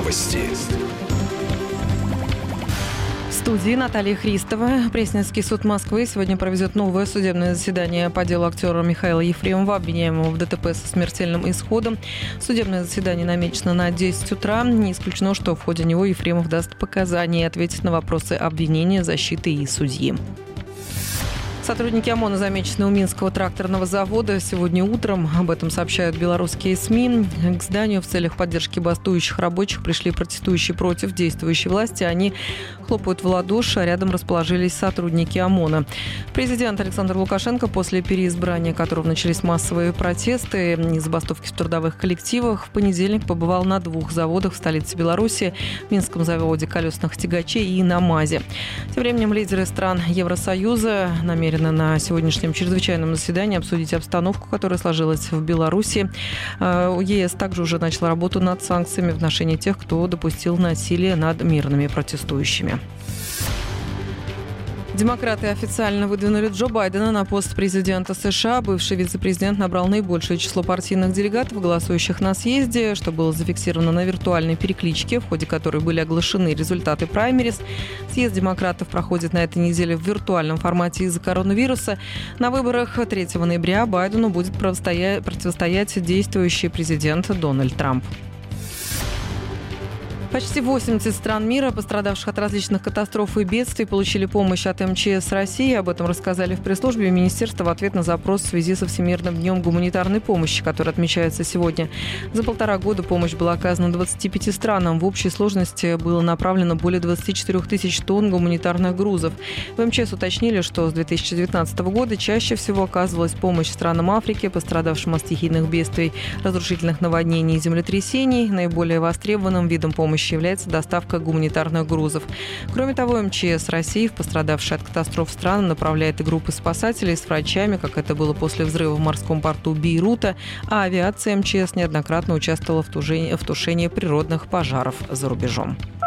Новости. В студии Наталья Христова. Пресненский суд Москвы сегодня проведет новое судебное заседание по делу актера Михаила Ефремова, обвиняемого в ДТП со смертельным исходом. Судебное заседание намечено на 10 утра. Не исключено, что в ходе него Ефремов даст показания и ответит на вопросы обвинения, защиты и судьи. Сотрудники ОМОНа замечены у Минского тракторного завода сегодня утром. Об этом сообщают белорусские СМИ. К зданию в целях поддержки бастующих рабочих пришли протестующие против действующей власти. Они хлопают в ладоши, а рядом расположились сотрудники ОМОНа. Президент Александр Лукашенко после переизбрания, которого начались массовые протесты и забастовки в трудовых коллективах, в понедельник побывал на 2 заводах в столице Беларуси, в Минском заводе колесных тягачей и на МАЗе. Тем временем лидеры стран Евросоюза намерены на сегодняшнем чрезвычайном заседании обсудить обстановку, которая сложилась в Беларуси. ЕС также уже начал работу над санкциями в отношении тех, кто допустил насилие над мирными протестующими. Демократы официально выдвинули Джо Байдена на пост президента США. Бывший вице-президент набрал наибольшее число партийных делегатов, голосующих на съезде, что было зафиксировано на виртуальной перекличке, в ходе которой были оглашены результаты праймериз. Съезд демократов проходит на этой неделе в виртуальном формате из-за коронавируса. На выборах 3 ноября Байдену будет противостоять действующий президент Дональд Трамп. Почти 80 стран мира, пострадавших от различных катастроф и бедствий, получили помощь от МЧС России. Об этом рассказали в пресс-службе министерства в ответ на запрос в связи со Всемирным днем гуманитарной помощи, который отмечается сегодня. За 1,5 года помощь была оказана 25 странам. В общей сложности было направлено более 24 тысяч тонн гуманитарных грузов. В МЧС уточнили, что с 2019 года чаще всего оказывалась помощь странам Африки, пострадавшим от стихийных бедствий, разрушительных наводнений и землетрясений. Наиболее востребованным видом помощи является доставка гуманитарных грузов. Кроме того, МЧС России в пострадавшие от катастроф страны направляет и группы спасателей с врачами, как это было после взрыва в морском порту Бейрута, а авиация МЧС неоднократно участвовала в тушении природных пожаров за рубежом.